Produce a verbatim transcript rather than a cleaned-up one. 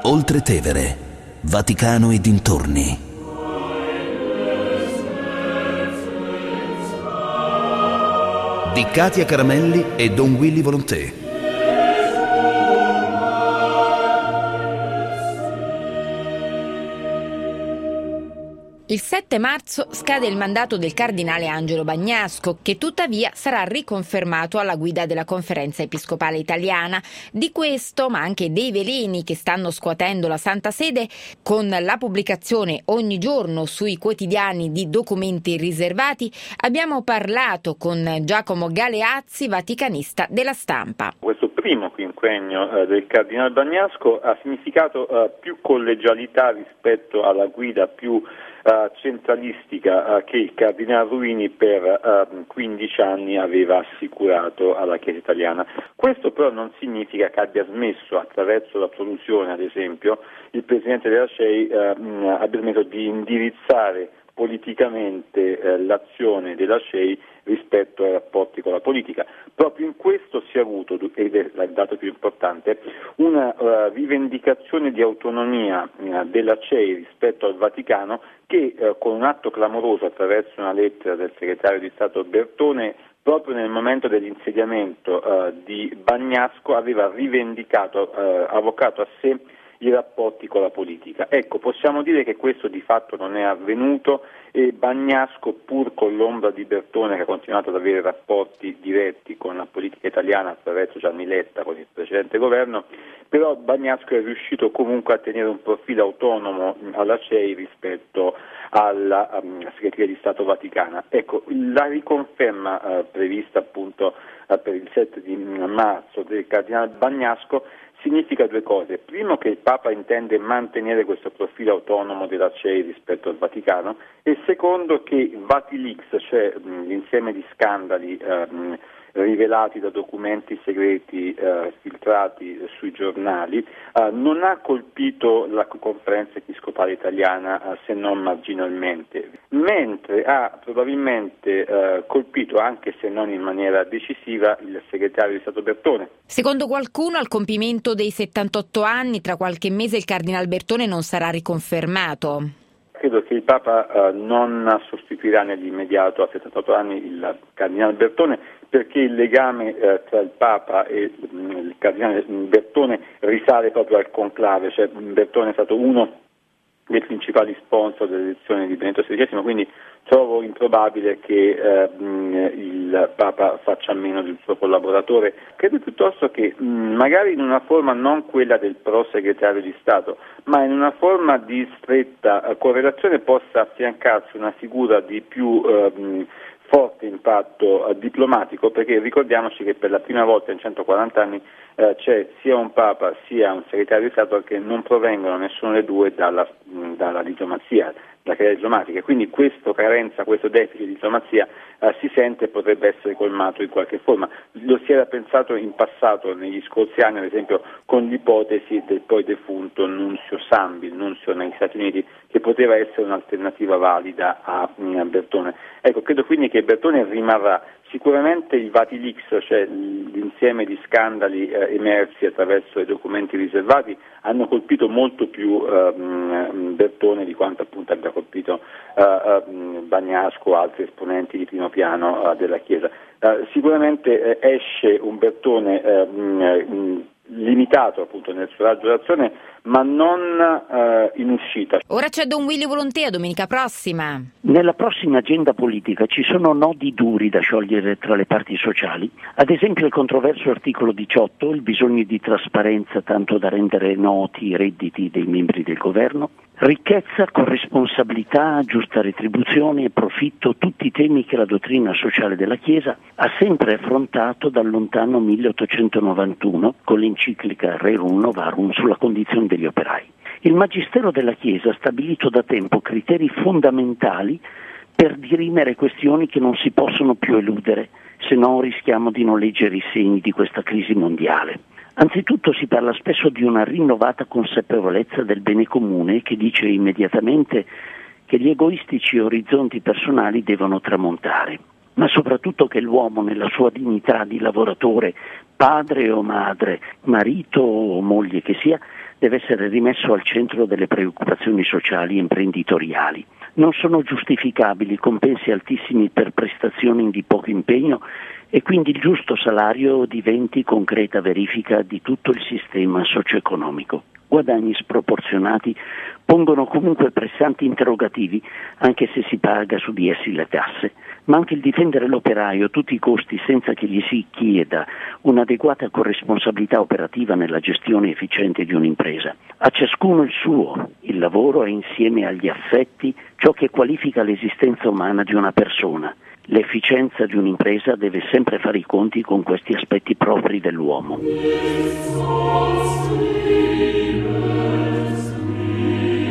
Oltre Tevere, Vaticano e dintorni. Di Katia Caramelli e Don Willy Volonté. Il sette marzo scade il mandato del cardinale Angelo Bagnasco, che tuttavia sarà riconfermato alla guida della Conferenza Episcopale Italiana. Di questo, ma anche dei veleni che stanno scuotendo la Santa Sede, con la pubblicazione ogni giorno sui quotidiani di documenti riservati, abbiamo parlato con Giacomo Galeazzi, vaticanista della Stampa. Questo primo quinquennio eh, del cardinale Bagnasco ha significato eh, più collegialità rispetto alla guida più Uh, centralistica uh, che il cardinale Ruini per uh, quindici anni aveva assicurato alla Chiesa italiana. Questo però non significa che abbia smesso, attraverso la soluzione ad esempio, il Presidente della C E I uh, mh, abbia smesso di indirizzare politicamente eh, l'azione della C E I rispetto ai rapporti con la politica. Proprio in questo si è avuto, ed è il dato più importante, una uh, rivendicazione di autonomia uh, della C E I rispetto al Vaticano che uh, con un atto clamoroso attraverso una lettera del segretario di Stato Bertone proprio nel momento dell'insediamento uh, di Bagnasco aveva rivendicato, uh, avvocato a sé i rapporti con la politica. Ecco, possiamo dire che questo di fatto non è avvenuto e Bagnasco, pur con l'ombra di Bertone che ha continuato ad avere rapporti diretti con la politica italiana attraverso Gianni Letta con il precedente governo, però Bagnasco è riuscito comunque a tenere un profilo autonomo alla C E I rispetto alla um, Segreteria di Stato Vaticana. Ecco, la riconferma uh, prevista appunto uh, per il sette di marzo del cardinale Bagnasco significa due cose. Primo, che il Papa intende mantenere questo profilo autonomo della C E I rispetto al Vaticano, e secondo che Vatilix, cioè mh, l'insieme di scandali ehm, rivelati da documenti segreti eh, filtrati sui giornali, eh, non ha colpito la Conferenza Episcopale Italiana eh, se non marginalmente, mentre ha probabilmente eh, colpito, anche se non in maniera decisiva, il segretario di Stato Bertone. Secondo qualcuno, al compimento dei settantotto anni, tra qualche mese il cardinale Bertone non sarà riconfermato. Credo che il Papa eh, non sostituirà nell'immediato a settantotto anni il cardinale Bertone, perché il legame eh, tra il Papa e mh, il cardinale Bertone risale proprio al conclave, cioè Bertone è stato uno dei principali sponsor dell'elezione di Benedetto sedicesimo, quindi trovo improbabile che eh, mh, il Papa faccia a meno del suo collaboratore. Credo piuttosto che mh, magari in una forma non quella del pro segretario di Stato, ma in una forma di stretta eh, correlazione possa affiancarsi una figura di più eh, mh, forte impatto eh, diplomatico, perché ricordiamoci che per la prima volta in centoquaranta anni eh, c'è sia un Papa sia un segretario di Stato che non provengono nessuno dei due dalla, mh, dalla diplomazia, dalla carriera diplomatica, quindi questa carenza, questo deficit di diplomazia eh, si sente e potrebbe essere colmato in qualche forma. Lo si era pensato in passato, negli scorsi anni, ad esempio con l'ipotesi del poi defunto Nunzio Sambi, il nunzio negli Stati Uniti, che poteva essere un'alternativa valida a, a Bertone. Ecco, credo quindi che Bertone rimarrà. Sicuramente il Vatilix, cioè l'insieme di scandali eh, emersi attraverso i documenti riservati, hanno colpito molto più eh, Bertone di quanto appunto abbia colpito eh, eh, Bagnasco o altri esponenti di primo piano eh, della Chiesa. Eh, sicuramente eh, esce un Bertone eh, mh, limitato appunto nel suo raggio d'azione, ma non eh, in uscita. Ora c'è Don Willy Volonté, a domenica prossima. Nella prossima agenda politica ci sono nodi duri da sciogliere tra le parti sociali, ad esempio il controverso articolo diciotto, il bisogno di trasparenza tanto da rendere noti i redditi dei membri del governo, ricchezza, corresponsabilità, giusta retribuzione e profitto, tutti temi che la dottrina sociale della Chiesa ha sempre affrontato dal lontano milleottocentonovantuno con l'enciclica Rerum Novarum sulla condizione degli operai. Il Magistero della Chiesa ha stabilito da tempo criteri fondamentali per dirimere questioni che non si possono più eludere, se no rischiamo di non leggere i segni di questa crisi mondiale. Anzitutto si parla spesso di una rinnovata consapevolezza del bene comune che dice immediatamente che gli egoistici orizzonti personali devono tramontare, ma soprattutto che l'uomo nella sua dignità di lavoratore padre o madre, marito o moglie che sia, deve essere rimesso al centro delle preoccupazioni sociali e imprenditoriali. Non sono giustificabili compensi altissimi per prestazioni di poco impegno e quindi il giusto salario diventi concreta verifica di tutto il sistema socio-economico. Guadagni sproporzionati pongono comunque pressanti interrogativi anche se si paga su di essi le tasse, ma anche il difendere l'operaio a tutti i costi senza che gli si chieda un'adeguata corresponsabilità operativa nella gestione efficiente di un'impresa. A ciascuno il suo, il lavoro è insieme agli affetti ciò che qualifica l'esistenza umana di una persona. L'efficienza di un'impresa deve sempre fare i conti con questi aspetti propri dell'uomo.